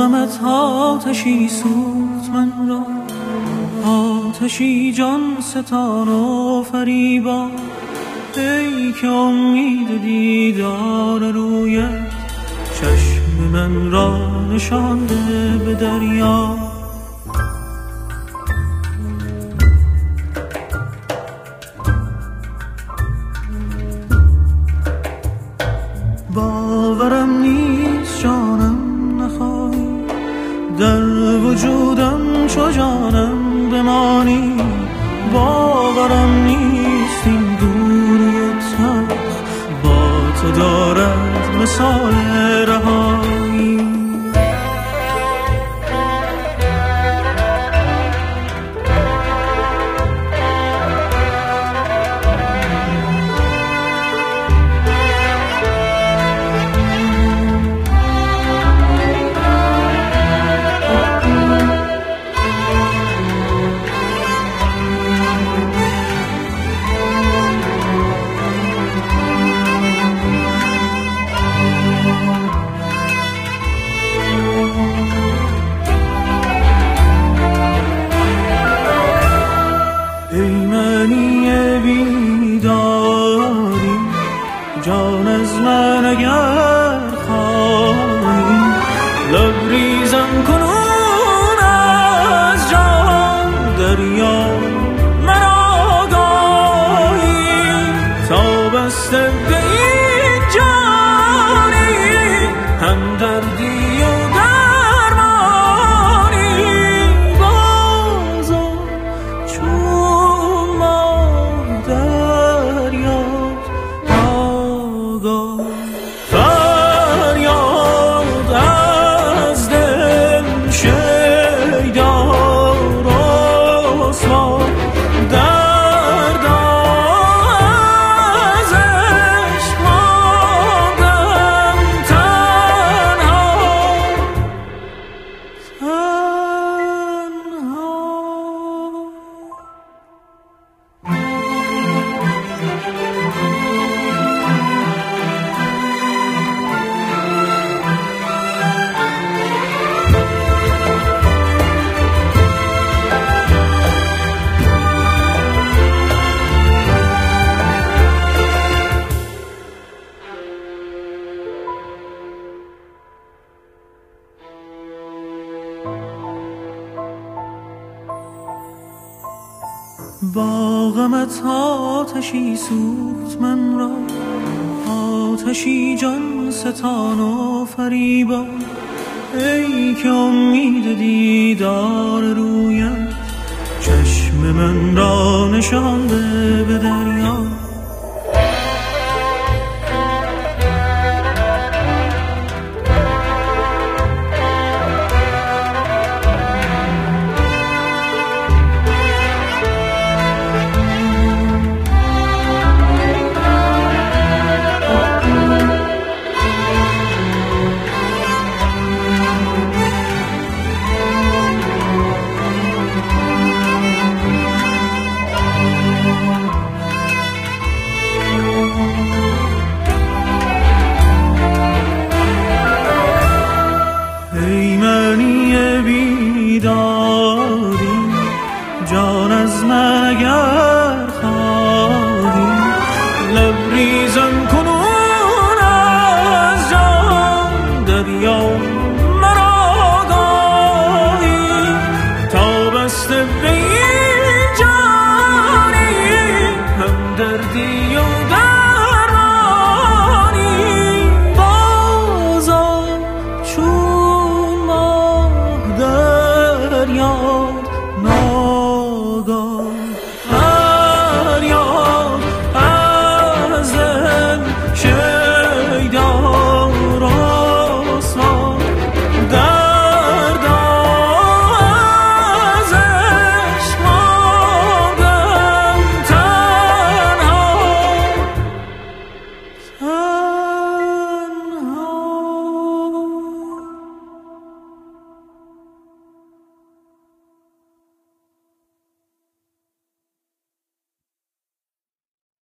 غمت آتشی سوخت من را، آتشی جان ستان و فریبا. ای که امید دیدار رویت چشم من را نشانده به دریا. باورم نیست جانم نخواهی، در وجودم چو جانم بمانی. باورم نیست این دوری تلخ با تو دارد مثال رهایی. جان از من اگر خواهی، لبریزم کنون از جان دریا. من آگاهی تا بسته به این جانی، هم دردی و درمانی. بازم چون ماه دریا، فریاد از دل شیدا رسوا. درد از عشق ماندم تنها. با غمت آتشی سوخت من را، آتشی جان ستان و فریبا. ای که امید دیدار رویت چشم من را نشانده به دریا. ای منی بیدار